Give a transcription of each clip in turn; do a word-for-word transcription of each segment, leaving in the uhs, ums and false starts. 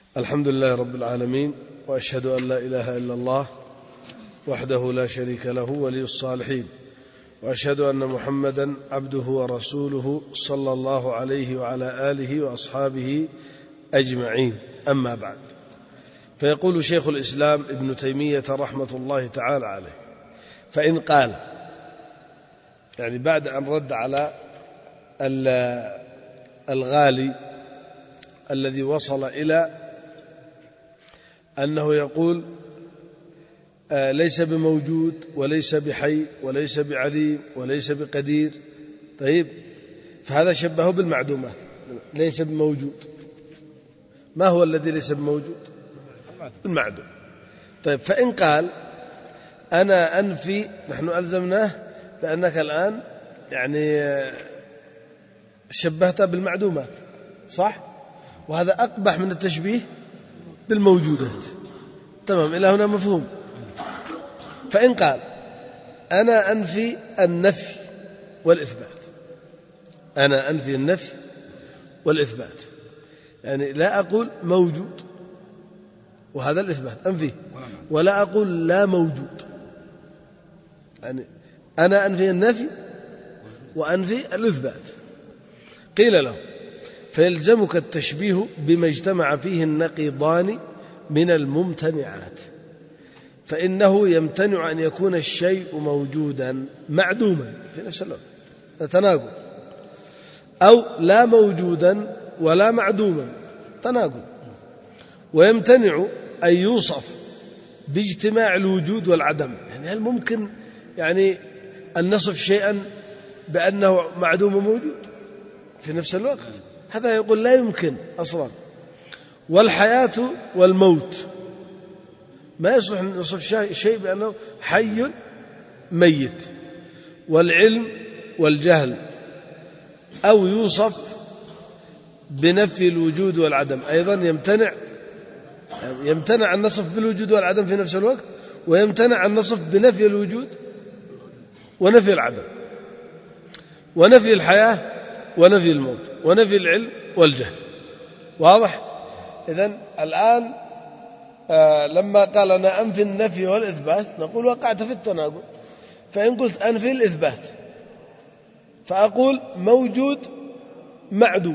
الحمد لله رب العالمين، وأشهد أن لا إله إلا الله وحده لا شريك له ولي الصالحين، وأشهد أن محمدا عبده ورسوله صلى الله عليه وعلى آله وأصحابه أجمعين. أما بعد، فيقول شيخ الإسلام ابن تيمية رحمة الله تعالى عليه: فإن قال، يعني بعد أن رد على الغالي الذي وصل إلى أنه يقول ليس بموجود وليس بحي وليس بعليم وليس بقدير، طيب فهذا شبهه بالمعدومات، ليس بموجود. ما هو الذي ليس بموجود؟ المعدوم. طيب فإن قال أنا أنفي، نحن ألزمناه بأنك الآن يعني شبهت بالمعدومات، صح؟ وهذا أقبح من التشبيه بالموجودات. تمام، إلى هنا مفهوم. فإن قال أنا أنفي النفي والإثبات، أنا أنفي النفي والإثبات، يعني لا أقول موجود وهذا الإثبات أنفيه، ولا أقول لا موجود، يعني أنا أنفي النفي وأنفي الإثبات. قيل له: فيلزمك التشبيه بما اجتمع فيه النقيضان من الممتنعات، فإنه يمتنع أن يكون الشيء موجودا معدوما في نفس الوقت، تناقض، أو لا موجودا ولا معدوما، تناقض. ويمتنع أن يوصف باجتماع الوجود والعدم، يعني هل ممكن يعني أن نصف شيئا بأنه معدوم وموجود في نفس الوقت؟ هذا يقول لا يمكن أصلا. والحياة والموت، ما يصلح أن نصف شيء بأنه حي ميت. والعلم والجهل، أو يوصف بنفي الوجود والعدم، أيضا يمتنع يمتنع أن نصف بالوجود والعدم في نفس الوقت، ويمتنع أن نصف بنفي الوجود ونفي العدم، ونفي الحياة ونفي الموت، ونفي العلم والجهل. واضح؟ إذن الآن آه لما قال أنا أنفي النفي والإثبات، نقول وقعت في التناقض. فإن قلت أنفي الإثبات فأقول موجود معدوم،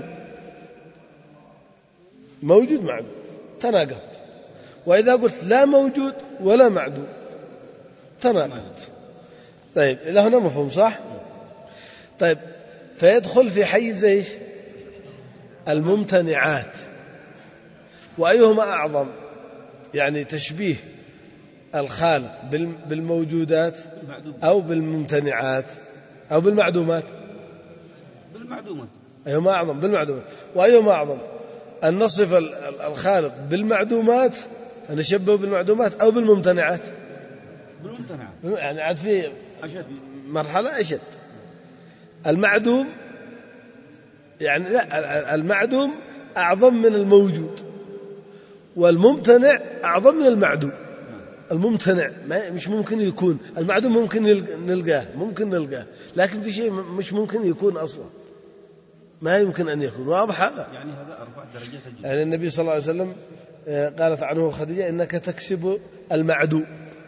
موجود معدوم، تناقضت. وإذا قلت لا موجود ولا معدوم، تناقضت. طيب إلى هنا مفهوم، صح؟ طيب فيدخل في حيز ايش؟ الممتنعات. وأيهما أعظم؟ يعني تشبيه الخالق بالموجودات أو بالممتنعات أو بالمعدومات؟ بالمعدومات. أيهما أعظم؟ بالمعدومات. وأيهما أعظم؟ أن نصف الخالق بالمعدومات، أن نشبه بالمعدومات، أو بالممتنعات؟ بالممتنعات. يعني عاد في أشد مرحلة أشد. المعدوم يعني لا، المعدوم أعظم من الموجود، والممتنع أعظم من المعدوم. الممتنع ما مش ممكن يكون، المعدوم ممكن نلقاه، ممكن نلقاه، لكن في شيء مش ممكن يكون أصلا، ما يمكن أن يكون. واضح هذا؟ يعني هذا أربع درجات الجد. يعني النبي صلى الله عليه وسلم قالت عنه خديجة: إنك تكسب المعدوم.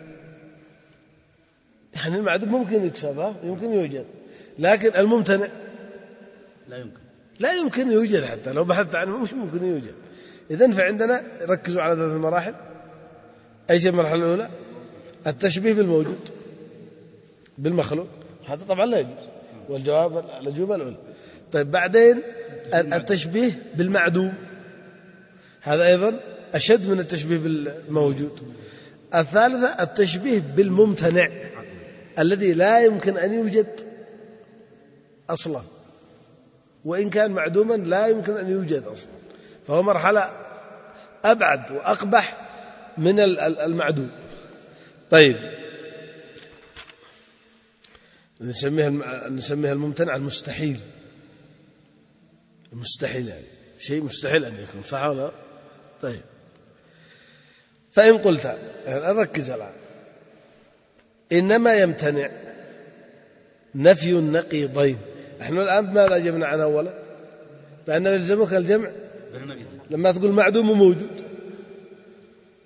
يعني المعدوم ممكن يكسبها، يمكن يوجد، لكن الممتنع لا يمكن لا يمكن يوجد، حتى لو بحثت عنه مش ممكن يوجد. إذن فعندنا ركزوا على ثلاث المراحل. أيش المرحلة الأولى؟ التشبيه بالموجود بالمخلوق، هذا طبعا لا يجوز، والجواب الأجوبة الأولى. طيب بعدين التشبيه بالمعدوم، هذا أيضا أشد من التشبيه بالموجود. الثالثة التشبيه بالممتنع الذي لا يمكن أن يوجد أصلا، وإن كان معدوما لا يمكن أن يوجد أصلا، فهو مرحلة أبعد وأقبح من المعدوم. طيب نسميها نسميها الممتنع المستحيل. المستحيل يعني شيء مستحيل أن يكون، صح ولا؟ طيب فإن قلت، يعني أركز الآن، إنما يمتنع نفي النقيضين. نحن الآن بماذا أجبنا عنها أولا؟ بأنه يلزمك الجمع لما تقول معدوم وموجود،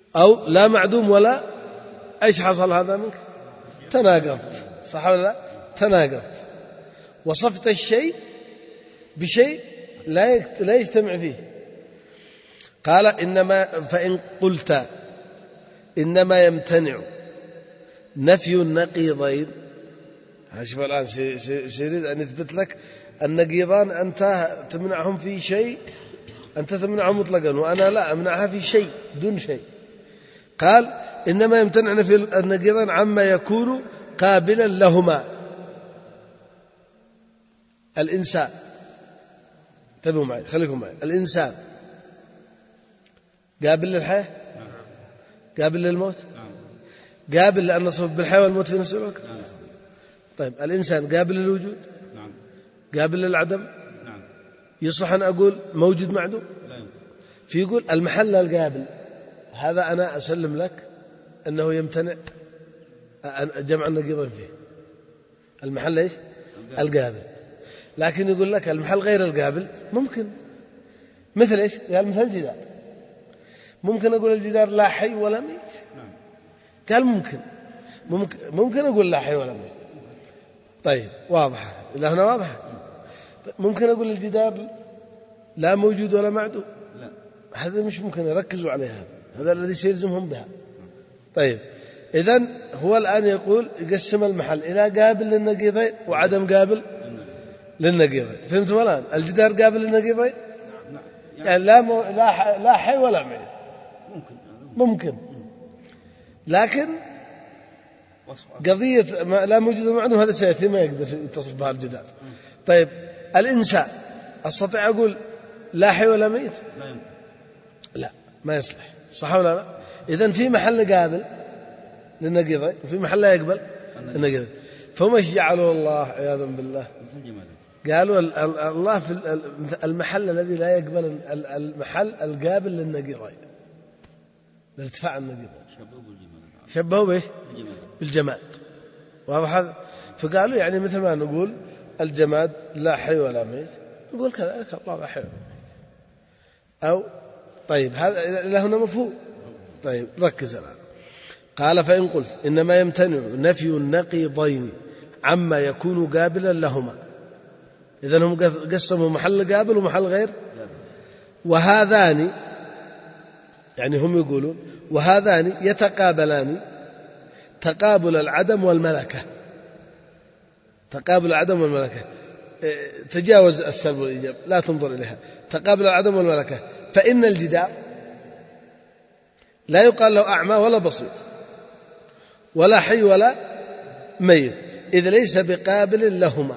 أو لا معدوم ولا إيش حصل هذا منك؟ تناقضت، صح ولا لا؟ تناقضت، وصفت الشيء بشيء لا لا يجتمع فيه. قال إنما فإن قلت إنما يمتنع نفي النقيضين، شوف الآن سيريد أن يثبت لك النقيضان أنت تمنعهم في شيء، أنت تمنعهم مطلقا وأنا لا أمنعها في شيء دون شيء. قال إنما يمتنع نفي النقيضين عما يكون قابلا لهما. الإنسان، انتبهوا معي خليكم معي، الإنسان قابل للحياة؟ قابل للموت؟ قابل لأن نصف بالحياة والموت في نفس الوقت؟ طيب الإنسان قابل للوجود؟ قابل للعدم؟ يصلح أن أقول موجود معدوم؟ في يقول المحل القابل، هذا أنا أسلم لك أنه يمتنع جمع النقيضين فيه. المحل إيش؟ القابل. لكن يقول لك المحل غير القابل ممكن، مثل إيش؟ قال مثل الجدار، ممكن أقول الجدار لا حي ولا ميت. قال ممكن ممكن, ممكن أقول لا حي ولا ميت. طيب واضحة إلى هنا واضحة. ممكن أقول الجدار لا موجود ولا معدوم، هذا مش ممكن، يركزوا عليها، هذا الذي سيلزمهم بها. طيب إذن هو الآن يقول يقسم المحل إلى قابل للنقيضين وعدم قابل للنقيضين. فهمتم الآن؟ الجدار قابل للنقيضين، يعني لا مو لا لا حي ولا ميت، ممكن ممكن لكن قضية لا موجود معدوم هذا سيأتي ما يقدر يتصف بها الجدار. طيب الإنسان أستطيع أقول لا حي ولا ميت؟ لا ما يصلح، صح ولا لا؟ إذن في محل قابل للنقيضين وفي محل لا يقبل النقيضين. فهم ايش جعلوا الله عياذا بالله؟ قالوا الله في المحل الذي لا يقبل، المحل القابل للنقيضين، لارتفاع النقيضين، شبهوا به بالجماد. واضح هذا؟ فقالوا يعني مثل ما نقول الجماد لا حي ولا ميت، نقول كذلك الله لا حي ولا ميت. أو طيب هذا إلى هنا مفهوم. طيب ركز الآن. قال فإن قلت إنما يمتنع نفي النقيضين عما يكون قابلا لهما، إذن هم قسموا محل قابل ومحل غير، وهذان يعني هم يقولون وهذان يتقابلان تقابل العدم والملكة. تقابل العدم والملكة، تجاوز السلب والإيجاب، لا تنظر إليها. تقابل العدم والملكة، فإن الجدار لا يقال له أعمى ولا بصير ولا حي ولا ميت، إذ ليس بقابل لهما،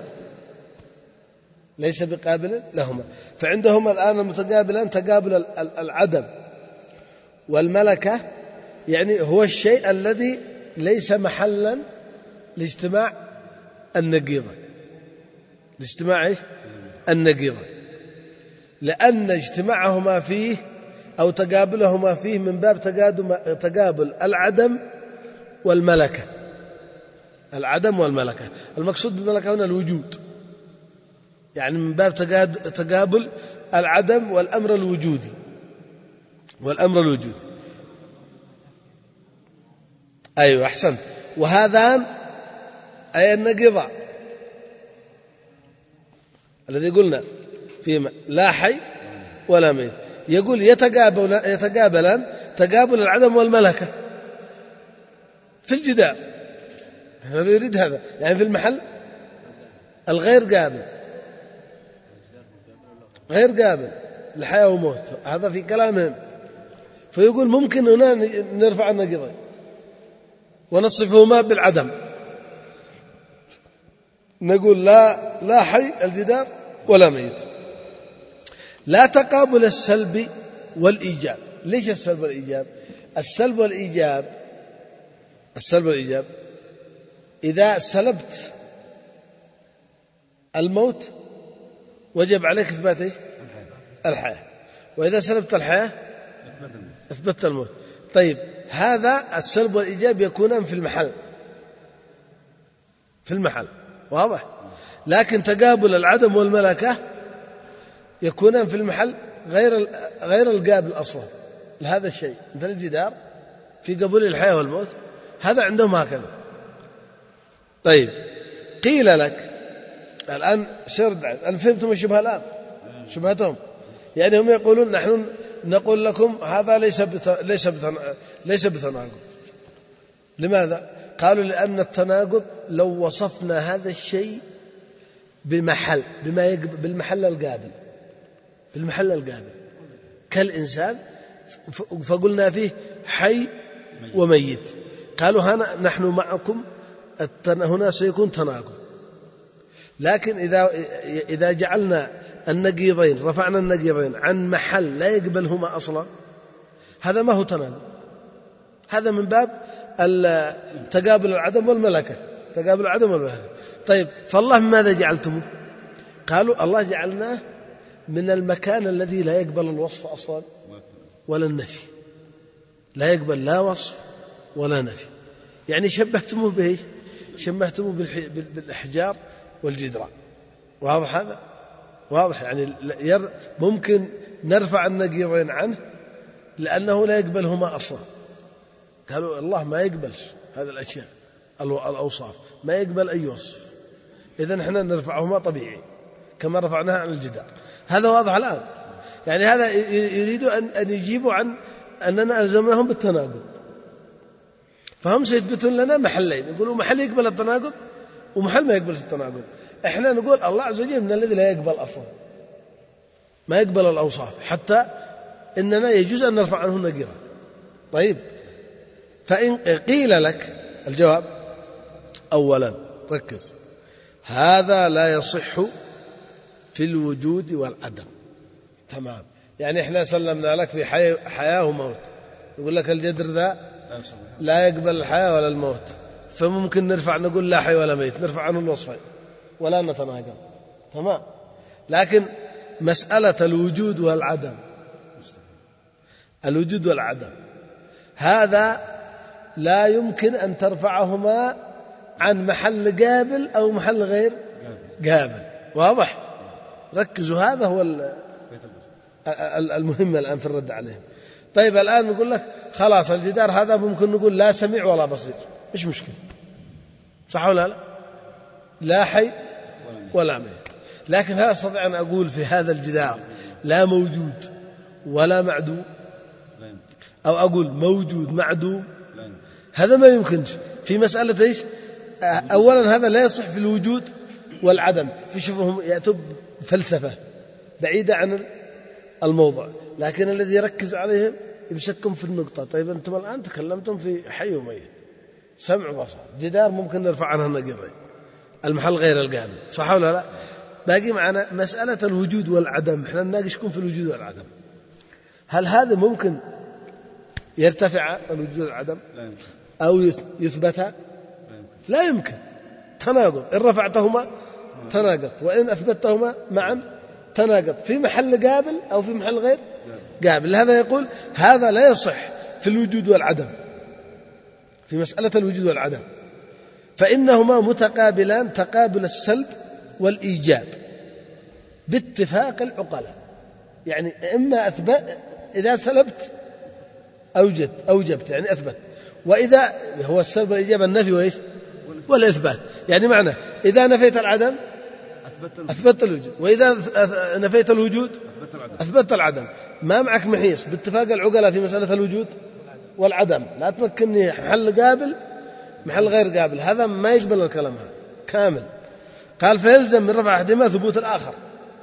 ليس بقابل لهما. فعندهم الآن المتقابلان تقابل العدم والملكة، يعني هو الشيء الذي ليس محلا لاجتماع النقيضة، لاجتماع إيش؟ النقيضة، لأن اجتماعهما فيه أو تقابلهما فيه من باب تقابل العدم والملكة. العدم والملكة، المقصود بالملكة هنا الوجود، يعني من باب تقابل العدم والأمر الوجودي، والأمر الوجودي. أيوة أحسنت. وهذان أي النقيضة الذي قلنا فيما لا حي ولا ميت، يقول يتقابل يتقابلان تقابل العدم والملكة في الجدار. هذا يريد هذا، يعني في المحل الغير قابل، غير قابل لحياة وموت، هذا في كلامهم. فيقول ممكن هنا نرفع النقيضين ونصفهما بالعدم، نقول لا لا حي الجدار ولا ميت. لا تقابل السلب والإيجاب. ليش السلب والإيجاب؟ السلب والإيجاب السلب والإيجاب إذا سلبت الموت وجب عليك إثبات إيش؟ الحياة. وإذا سلبت الحياة أثبتت الموت. طيب هذا السلب والإيجاب يكونان في المحل، في المحل واضح. لكن تقابل العدم والملكة يكونان في المحل غير غير القابل أصلا لهذا الشيء، مثل الجدار في قبول الحياة والموت، هذا عندهم هكذا. طيب قيل لك الآن سرد، أن فهمتم الشبهة الآن؟ شبهتهم يعني هم يقولون نحن نقول لكم هذا ليس بت... ليس بتن... ليس بتناقض. لماذا؟ قالوا لأن التناقض لو وصفنا هذا الشيء بمحل بما يقب... بالمحل القابل بالمحل القابل كالإنسان، فقلنا فيه حي وميت، قالوا هنا نحن معكم التن... هنا سيكون تناقض. لكن إذا إذا جعلنا النقيضين رفعنا النقيضين عن محل لا يقبلهما أصلا، هذا ما هو تناقض، هذا من باب تقابل العدم والملكة، تقابل العدم والملكة. طيب فالله ماذا جعلتموه؟ قالوا الله جعلناه من المكان الذي لا يقبل الوصف أصلا ولا النفي، لا يقبل لا وصف ولا نفي. يعني شبهتموه به، شبهتموه بالأحجار والجدران. واضح هذا؟ واضح يعني ممكن نرفع النقيضين عنه لأنه لا يقبلهما أصلا. قالوا الله ما يقبلش هذه الأشياء الأوصاف، ما يقبل أي وصف، إذن احنا نرفعهما طبيعي كما رفعناها عن الجدار. هذا واضح الآن. يعني هذا يريد أن يجيبوا عن أننا ألزمناهم بالتناقض، فهم سيثبتون لنا محلين، يقولوا محل يقبل التناقض ومحل ما يقبل التناقض. احنا نقول الله عز وجل من الذي لا يقبل أصلا، ما يقبل الأوصاف، حتى إننا يجوز أن نرفع عنه النقيضة. طيب فإن قيل لك الجواب أولا ركز، هذا لا يصح في الوجود والعدم. تمام، يعني احنا سلمنا لك في حياة وموت، يقول لك الجدر ذا لا يقبل الحياة ولا الموت، فممكن نرفع نقول لا حي ولا ميت، نرفع عنه الوصفين ولا نتناقض. تمام، لكن مسألة الوجود والعدم، الوجود والعدم هذا لا يمكن أن ترفعهما عن محل قابل أو محل غير قابل. واضح؟ ركزوا، هذا هو المهم الآن في الرد عليهم. طيب الآن نقول لك خلاص الجدار هذا ممكن نقول لا سميع ولا بصير، إيش مشكلة؟ صح ولا لا؟ لا حي ولا ميت. لكن هل أستطيع أن أقول في هذا الجدار لا موجود ولا معدوم، أو أقول موجود معدوم؟ هذا ما يمكنش في مسألة إيش؟ أولا هذا لا يصح في الوجود والعدم. في شوفهم يأتوا فلسفة بعيدة عن الموضوع، لكن الذي يركز عليهم يمسككم في النقطة. طيب أنتم الآن تكلمتم في حي وميت، سمع وبصر، جدار ممكن نرفع عنها النقيضين، المحل غير القابل، صح ولا لا؟ باقي معنا مسألة الوجود والعدم، احنا نناقشكم في الوجود والعدم. هل هذا ممكن يرتفع الوجود والعدم أو يثبت؟ لا يمكن، تناقض. إن رفعتهما تناقض، وإن أثبتهما معا تناقض، في محل قابل أو في محل غير قابل. لهذا يقول هذا لا يصح في الوجود والعدم، في مسألة الوجود والعدم، فإنهما متقابلان تقابل السلب والإيجاب باتفاق العقلاء. يعني إما أثبت، إذا سلبت أوجدت أوجبت يعني أثبت، وإذا هو السلب والإيجاب النفي وإيش والإثبات. يعني معنى إذا نفيت العدم أثبت الوجود، وإذا نفيت الوجود أثبت العدم. ما معك محيص باتفاق العقلاء في مسألة الوجود والعدم، لا تمكنني محل قابل محل غير قابل، هذا ما يقبل الكلام هذا كامل. قال فيلزم من رفع أحدهما ثبوت الآخر.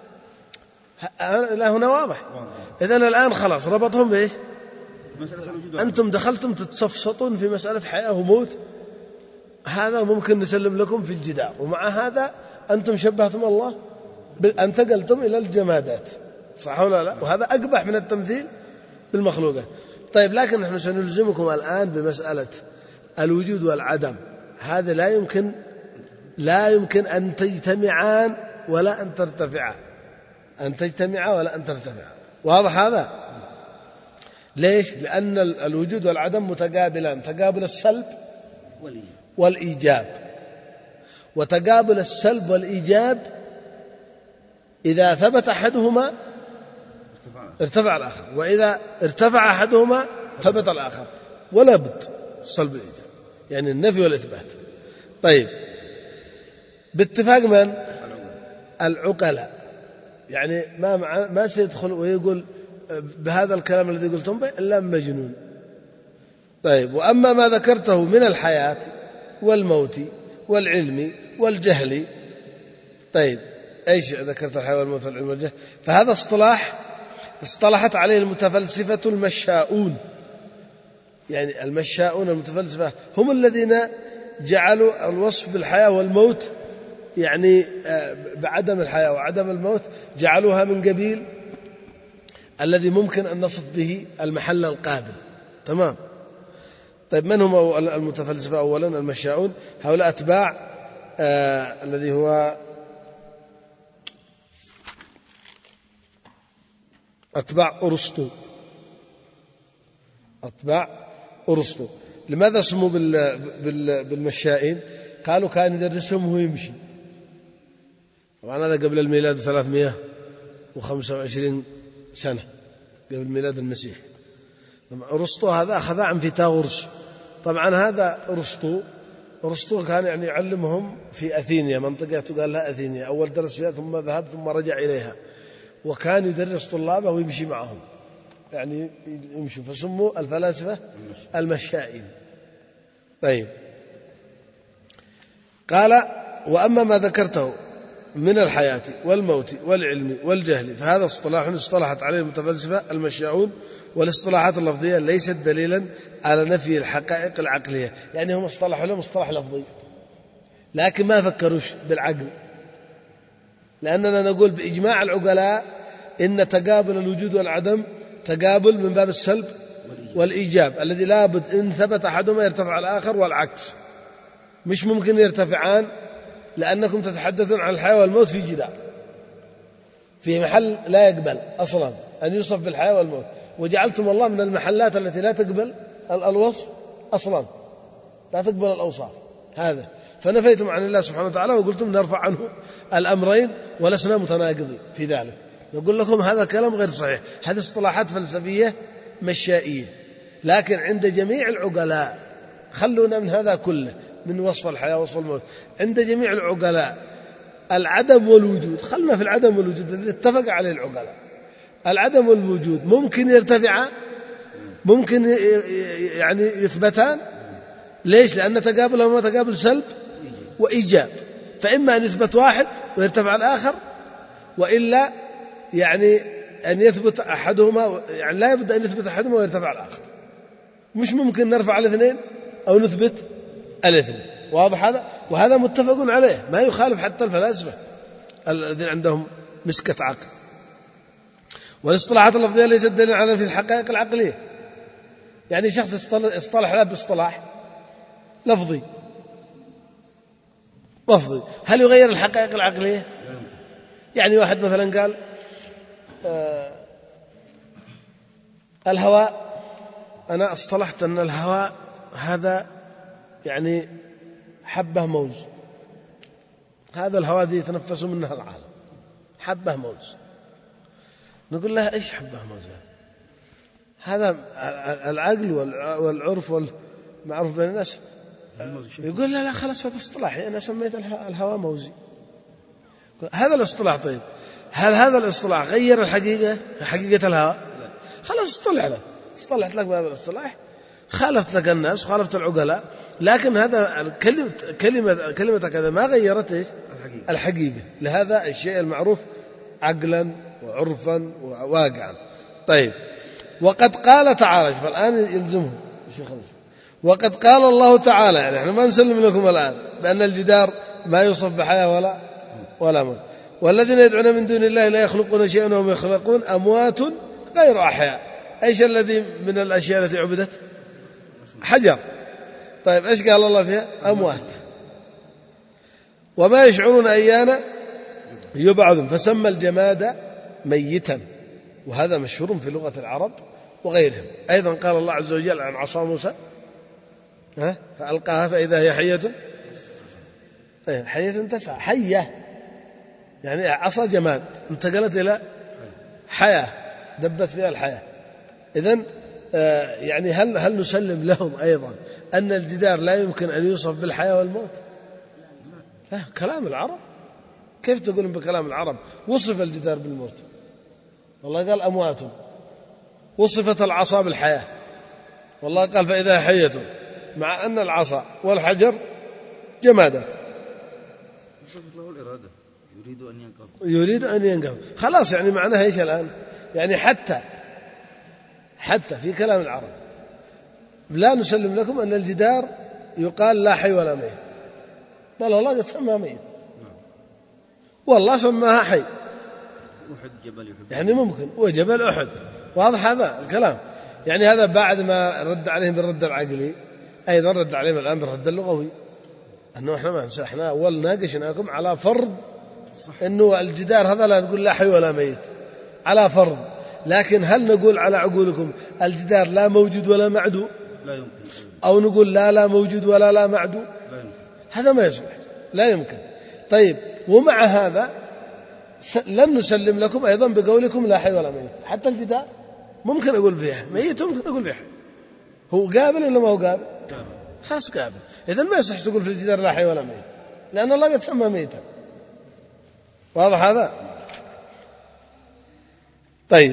لا هنا واضح. إذن الآن خلاص ربطهم بإيش؟ أنتم دخلتم تتصفصطون في مسألة حياة وموت، هذا ممكن نسلم لكم في الجدار، ومع هذا أنتم شبهتم الله، انتقلتم إلى الجمادات، صح ولا لا؟ وهذا أقبح من التمثيل بالمخلوقات. طيب لكن نحن سنلزمكم الآن بمسألة الوجود والعدم، هذا لا يمكن لا يمكن أن تجتمعان ولا أن ترتفعا، أن تجتمعا ولا أن ترتفعا. واضح هذا؟ ليش؟ لأن الوجود والعدم متقابلان، تقابل السلب والإيجاب، وتقابل السلب والإيجاب إذا ثبت أحدهما ارتفع الآخر، وإذا ارتفع أحدهما ثبت الآخر. ولا بد صلب الإيجاب، يعني النفي والإثبات. طيب باتفاق من؟ العقلاء، يعني ما مع ما سيدخل ويقول بهذا الكلام الذي قلتم به إلا مجنون. طيب وأما ما ذكرته من الحياة والموت والعلم والجهل، طيب أيش ذكرت الحياة والموت والعلم والجهل؟ فهذا اصطلاح اصطلحت عليه المتفلسفة المشاؤون، يعني المشاؤون المتفلسفة هم الذين جعلوا الوصف بالحياة والموت، يعني بعدم الحياة وعدم الموت جعلوها من قبيل الذي ممكن أن نصف به المحل القابل. تمام. طيب من هم المتفلسفة؟ أولا المشاؤون، هؤلاء أتباع آه الذي هو أتباع أرسطو، أتباع أرسطو. لماذا سموا بالمشائين؟ قالوا كان يدرسهم وهو يمشي. طبعا هذا قبل الميلاد بثلاثمائة وخمسة وعشرين سنة، قبل ميلاد المسيح. أرسطو هذا أخذ عن فيثاغورس. طبعا هذا أرسطو أرسطو كان يعني يعلمهم في أثينيا، منطقة تقال لها أثينيا، أول درس فيها ثم ذهب ثم رجع إليها، وكان يدرس طلابه ويمشي معهم، يعني يمشوا، فسموا الفلاسفة المشائين. طيب قال وأما ما ذكرته من الحياة والموت والعلم والجهل فهذا اصطلاح اصطلحت عليه المتفلسفة المشاؤون، والاصطلاحات اللفظية ليست دليلا على نفي الحقائق العقلية، يعني هم اصطلحوا لهم مصطلح لفظي لكن ما فكروش بالعقل، لأننا نقول بإجماع العقلاء إن تقابل الوجود والعدم تقابل من باب السلب والإيجاب، الذي لابد إن ثبت أحدهما يرتفع الآخر والعكس، مش ممكن يرتفعان، لأنكم تتحدثون عن الحياة والموت في جدار، في محل لا يقبل أصلا أن يوصف بالحياة والموت، وجعلتم الله من المحلات التي لا تقبل الوصف أصلا، لا تقبل الأوصاف، هذا فنفيتم عن الله سبحانه وتعالى وقلتم نرفع عنه الأمرين ولسنا متناقضين في ذلك. نقول لكم هذا كلام غير صحيح، هذه اصطلاحات فلسفية مشائية، لكن عند جميع العقلاء، خلونا من هذا كله من وصف الحياة ووصف الموت، عند جميع العقلاء العدم والوجود، خلنا في العدم والوجود الذي اتفق عليه العقلاء، العدم والوجود ممكن يرتفعان، ممكن يعني يثبتان. ليش؟ لأن تقابلهما تقابل سلب وإيجاب، فإما أن يثبت واحد ويرتفع الآخر، وإلا يعني أن يثبت أحدهما، يعني لا يبدأ أن يثبت أحدهما ويرتفع الآخر، مش ممكن نرفع الاثنين أو نثبت الاثنين. واضح هذا؟ وهذا متفق عليه، ما يخالف حتى الفلاسفة الذين عندهم مسكة عقل. والاصطلاحات اللفظية ليست دليلا على في الحقائق العقلية، يعني شخص اصطلح له باصطلاح لفظي لفظي هل يغير الحقائق العقلية؟ يعني واحد مثلا قال آه الهواء، أنا اصطلحت أن الهواء هذا يعني حبة موز، هذا الهواء دي يتنفس منها العالم، حبة موز. نقول لها إيش حبة موز؟ هذا العقل والعرف والمعروف بين الناس يقول لا لا خلاص هذا اصطلاحي، أنا سميت الهواء موزي، هذا الاصطلاح. طيب هل هذا الاصطلاح غير الحقيقة حقيقة الهواء؟ خلاص اصطلح له، اصطلحت لك بهذا الاصطلاح، خالفت لك الناس وخالفت العقلاء، لكن هذا كلمة كلمة كلمتك هذا ما غيرت إيش؟ الحقيقة. الحقيقة لهذا الشيء المعروف عقلا وعرفا وواقعا. طيب وقد قال تعالى، فالآن يلزمهم وقد قال الله تعالى، يعني احنا ما نسلم لكم الآن بأن الجدار ما يوصف بحياة ولا ولا موت، والذين يدعون من دون الله لا يخلقون شيئا وهم يخلقون أموات غير أحياء. ايش الذي من الأشياء التي عبدت؟ حجر. طيب ايش قال الله فيها؟ أموات. وما يشعرون أيانا يبعثون، فسمى الجماد ميتا، وهذا مشهور في لغة العرب وغيرهم. أيضا قال الله عز وجل عن عصا موسى فألقاها فإذا هي حية حية تسعى، حية يعني عصا جماد انتقلت إلى حياة، دبت فيها الحياة. إذن يعني هل هل نسلم لهم أيضا أن الجدار لا يمكن أن يوصف بالحياة والموت؟ لا، كلام العرب. كيف تقولون بكلام العرب وصف الجدار بالموت؟ والله قال أموات. وصفت العصا بالحياة، والله قال فإذا حية، مع أن العصا والحجر جمادات. وصفت له الإرادة، يريد أن ينقض يريد أن ينقض. خلاص، يعني معناها إيش الآن؟ يعني حتى حتى في كلام العرب لا نسلم لكم أن الجدار يقال لا حي ولا ميت، بل الله قد سماها ميت، والله سماها حي. أحد جبل يحب يعني ممكن، وجبل أحد، واضح هذا الكلام. يعني هذا بعد ما رد عليهم بالرد العقلي، أيضا رد عليهم الآن بالرد اللغوي، أنه إحنا ما إحنا أول ناقشناكم على فرض أنه الجدار هذا لا نقول لا حي ولا ميت، على فرض. لكن هل نقول على عقولكم الجدار لا موجود ولا معدوم؟ لا يمكن. أو نقول لا لا موجود ولا لا معدوم؟ لا يمكن. هذا ما يصلح، لا يمكن. طيب، ومع هذا لن نسلم لكم أيضا بقولكم لا حي ولا ميت. حتى الجدار ممكن أقول فيها ميت، ممكن أقول فيها حي. هو قابل ولا ما هو قابل؟ خلاص قابل. إذن ما يصح تقول في الجدار لا حي ولا ميت، لأن الله قد سمى ميتا. واضح هذا؟ طيب،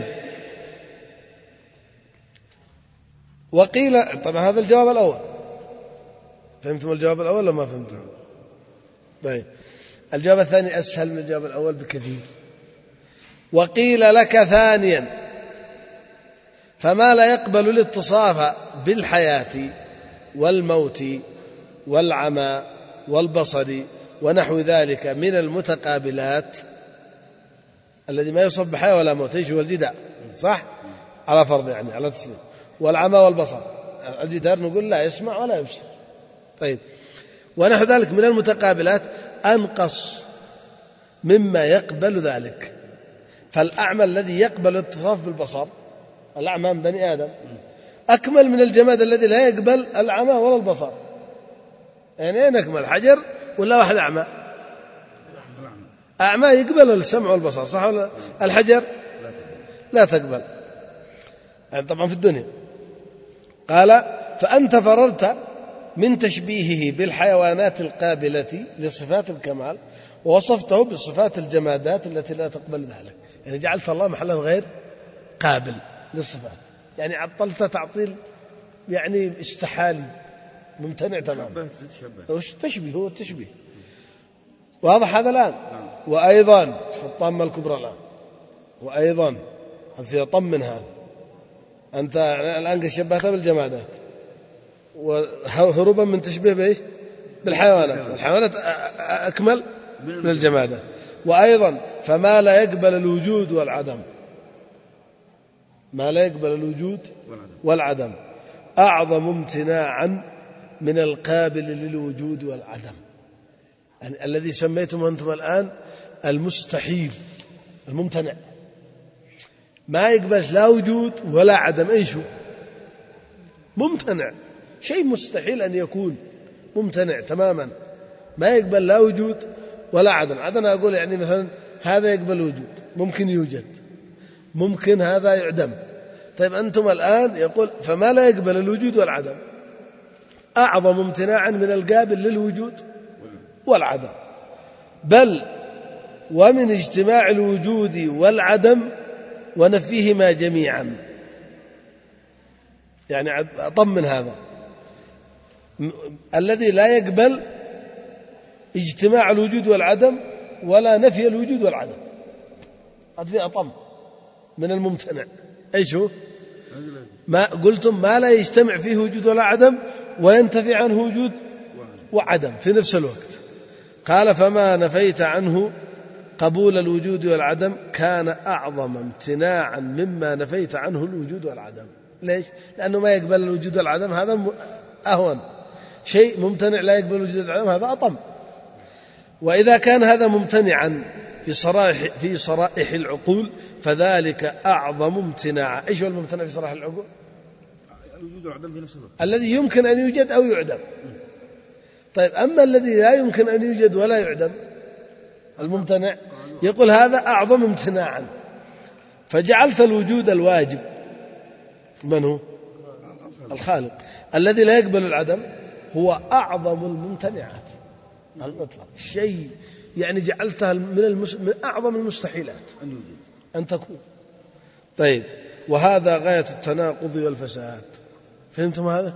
وقيل، طبعا هذا الجواب الأول. فهمتم الجواب الأول ولا ما فهمتم؟ طيب، الجواب الثاني أسهل من الجواب الأول بكثير. وقيل لك ثانيا: فما لا يقبل الاتصاف بالحياة والموت والعمى والبصر ونحو ذلك من المتقابلات الذي ما يوصف بحياة ولا موت، ايش هو الجدار؟ صح؟ على فرض، يعني على تسليم. والعمى والبصر، الجدار نقول لا يسمع ولا يبصر. طيب، ونحو ذلك من المتقابلات أنقص مما يقبل ذلك. فالأعمى الذي يقبل الاتصاف بالبصر، الأعمى من بني آدم، أكمل من الجماد الذي لا يقبل العمى ولا البصر. يعني أين أكمل، حجر ولا واحد أعمى؟ أعمى يقبل السمع والبصر، صح ولا؟ الحجر لا تقبل، يعني طبعا في الدنيا. قال: فأنت فررت من تشبيهه بالحيوانات القابلة لصفات الكمال، ووصفته بصفات الجمادات التي لا تقبل ذلك. يعني جعلت الله محلا غير قابل للصفات، يعني عطلت تعطيل يعني استحالي ممتنع تماما. وش تشبيه؟ هو التشبيه. واضح هذا الآن؟ وأيضا في الطامة الكبرى الآن، وأيضا في طم من هذا، أنت الآن قد شبهتها بالجمادات، وهروبا من تشبيه به بالحيوانات، والحيوانات أكمل من الجمادات. وأيضا فما لا يقبل الوجود والعدم، ما لا يقبل الوجود والعدم أعظم امتناعا من القابل للوجود والعدم، يعني الذي سميتم أنتم الآن المستحيل الممتنع، ما يقبل لا وجود ولا عدم. أيش هو؟ ممتنع، شيء مستحيل أن يكون، ممتنع تماما، ما يقبل لا وجود ولا عدم. عدم أقول يعني مثلا هذا يقبل وجود، ممكن يوجد، ممكن هذا يعدم. طيب، أنتم الآن يقول فما لا يقبل الوجود والعدم أعظم امتناعا من القابل للوجود والعدم، بل ومن اجتماع الوجود والعدم ونفيهما جميعا. يعني أطمن هذا الذي لا يقبل اجتماع الوجود والعدم ولا نفي الوجود والعدم، هذا فيه أطم من الممتنع. ايش هو؟ ما قلتم ما لا يجتمع فيه وجود ولا عدم وينتفي عنه وجود وعدم في نفس الوقت. قال: فما نفيت عنه قبول الوجود والعدم كان أعظم امتناعا مما نفيت عنه الوجود والعدم. ليش؟ لأنه ما يقبل الوجود والعدم، هذا أهون شيء. ممتنع لا يقبل الوجود والعدم، هذا أطم. وإذا كان هذا ممتنعا في صرائح في صرائح العقول فذلك أعظم امتناعا. إيش هو الممتنع في صرائح العقول؟ الوجود والعدم في نفس الوقت، الذي يمكن أن يوجد أو يعدم. طيب، أما الذي لا يمكن أن يوجد ولا يعدم، الممتنع، يقول هذا أعظم امتناعا. فجعلت الوجود الواجب من هو؟ الخالق. الذي لا يقبل العدم هو أعظم الممتنعات على الإطلاق، شيء يعني جعلتها من, المس... من أعظم المستحيلات أن تكون. طيب، وهذا غاية التناقض والفساد. فهمتم هذا؟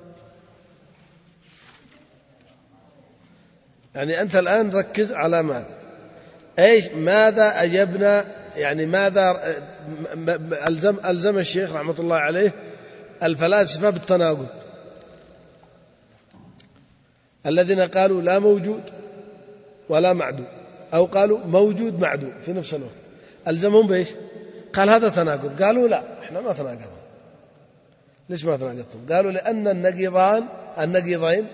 يعني أنت الآن ركز على ماذا؟ إيش ماذا أجبنا؟ يعني ماذا ألزم, ألزم الشيخ رحمة الله عليه الفلاسفة بالتناقض؟ الذين قالوا لا موجود ولا معدوم، أو قالوا موجود معدوم في نفس الوقت، ألزمهم بإيش؟ قال هذا تناقض. قالوا لا، إحنا ما تناقضنا. ليش ما تناقضتم؟ قالوا لأن النقيضان النقيضين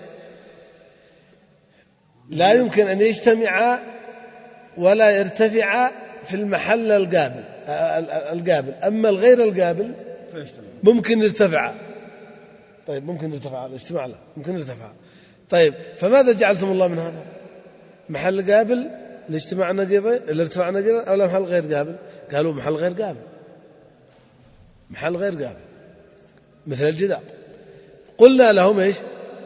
لا يمكن أن يجتمعا ولا يرتفعا في المحل القابل القابل أما الغير القابل ممكن يرتفع. طيب، ممكن يرتفع الاجتماع، لا ممكن يرتفع. طيب، فماذا جعلتم الله من هذا؟ محل قابل الاجتماع النقيضين، الارتفاع النقيضين، أو محل غير قابل؟ قالوا محل غير قابل، محل غير قابل مثل الجدار. قلنا لهم إيش؟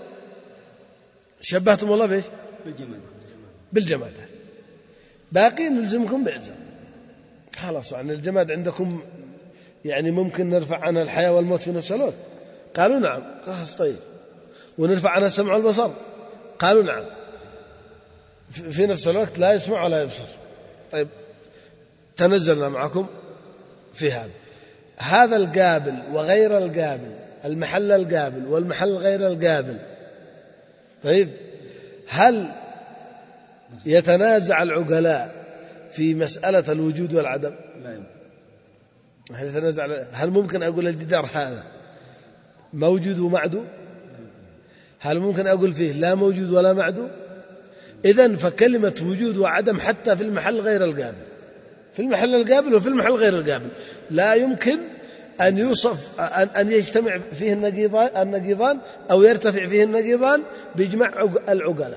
شبهتم الله بإيش؟ بالجماد. بالجماد. باقي نلزمكم بإلزام. خلاص، عن الجماد عندكم يعني ممكن نرفع عنها الحياة والموت في نفس الوقت؟ قالوا نعم. خلاص، طيب، ونرفع عنها السمع والبصر؟ قالوا نعم. في نفس الوقت لا يسمع ولا يبصر. طيب، تنزلنا معكم في هذا. هذا القابل وغير القابل، المحل القابل والمحل غير القابل، طيب، هل يتنازع العقلاء في مسألة الوجود والعدم؟ لا يمكن. هل يتنازع؟ هل ممكن أقول الجدار هذا موجود ومعدوم؟ هل ممكن أقول فيه لا موجود ولا معدوم؟ إذن فكلمة وجود وعدم حتى في المحل غير القابل، في المحل القابل وفي المحل غير القابل، لا يمكن أن يوصف أن يجتمع فيه النقيضان أو يرتفع فيه النقيضان بإجماع العقلاء.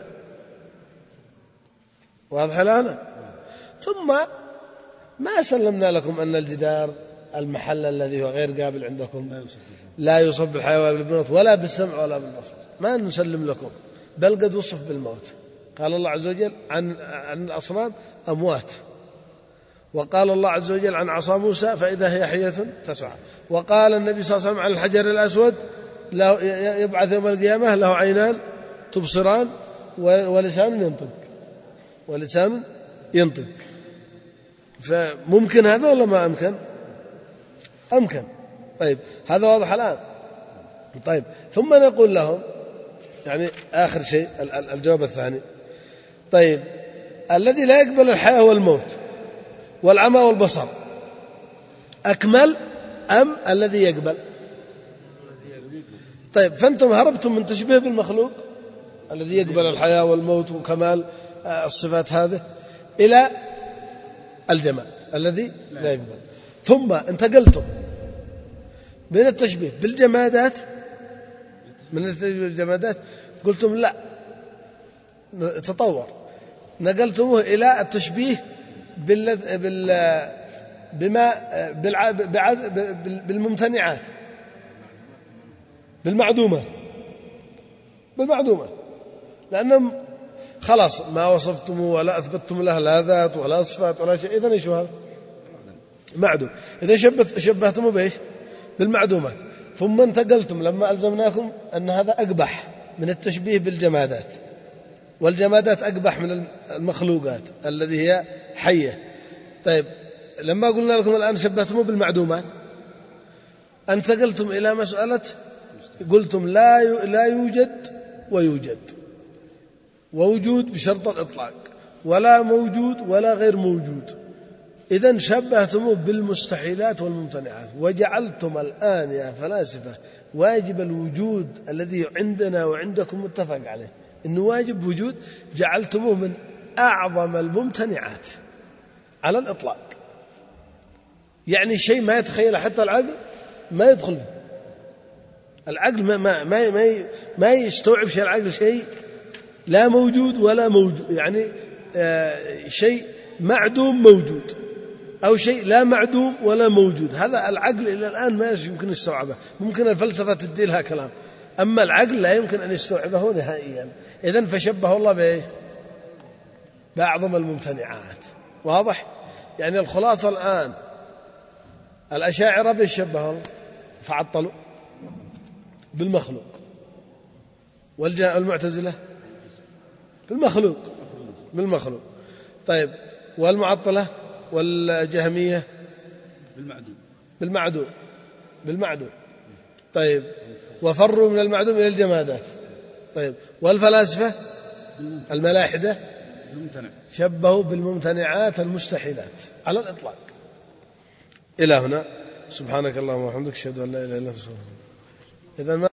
واضح الآن؟ ثم ما سلمنا لكم أن الجدار المحل الذي هو غير قابل عندكم لا يوصف بالحياة ولا بالموت ولا بالسمع ولا بالبصر، ما نسلم لكم، بل قد وصف بالموت. قال الله عز وجل عن عن الأصنام أموات، وقال الله عز وجل عن عصا موسى فإذا هي حية تسعى، وقال النبي صلى الله عليه وسلم عن الحجر الأسود يبعث يوم القيامة له عينان تبصران ولسان ينطق ولسان ينطق. فممكن هذا ولا ما أمكن؟ أمكن. طيب، هذا واضح الآن. طيب، ثم نقول لهم يعني آخر شيء الجواب الثاني. طيب، الذي لا يقبل الحياة والموت والعمى والبصر أكمل أم الذي يقبل؟ طيب، فأنتم هربتم من تشبيه بالمخلوق الذي يقبل الحياة والموت وكمال الصفات هذه إلى الجماد الذي لا يقبل، ثم انتقلتم بين التشبيه بالجمادات من التشبيه بالجمادات قلتم لا تطور، نقلتموه إلى التشبيه بال بال بما بالع... بعد... بالممتنعات بالمعدومة بالمعدومة لأنهم خلاص ما وصفتموه ولا أثبتتم له لا ذات ولا صفات ولا شيء، إذن إيش هذا؟ معدوم. إذا شبهت شبهتموه بإيش؟ بالمعدومات. ثم انتقلتم لما ألزمناكم أن هذا أقبح من التشبيه بالجمادات، والجمادات أقبح من المخلوقات الذي هي حية. طيب، لما قلنا لكم الآن شبهتموه بالمعدومات انتقلتم إلى مسألة قلتم لا لا يوجد ويوجد، ووجود بشرط الإطلاق، ولا موجود ولا غير موجود. إذن شبهتموه بالمستحيلات والممتنعات، وجعلتم الآن يا فلاسفة واجب الوجود الذي عندنا وعندكم متفق عليه إنه واجب وجود، جعلتموه من أعظم الممتنعات على الإطلاق. يعني شيء ما يتخيل حتى العقل ما يدخل، العقل ما ما ما ما, ما يستوعب شيء، العقل شيء لا موجود ولا موجود، يعني آه شيء معدوم موجود، أو شيء لا معدوم ولا موجود. هذا العقل إلى الآن ما يمكن يستوعبه. ممكن الفلسفة تدي لها كلام، أما العقل لا يمكن أن يستوعبه نهائيا. إذن فشبه الله بإيش؟ بأعظم الممتنعات. واضح؟ يعني الخلاصة الآن الأشاعرة بيشبهوا الله فعطلوا بالمخلوق، والمعتزلة بالمخلوق بالمخلوق. طيب، والمعطلة والجهمية بالمعدوم بالمعدوم بالمعدوم. طيب، وفروا من المعدوم إلى الجمادات. طيب، والفلاسفة الملاحدة شبهوا بالممتنعات المستحيلات على الإطلاق. إلى هنا، سبحانك اللهم وبحمدك، أشهد أن لا إله إلا أنت، أستغفرك. إذن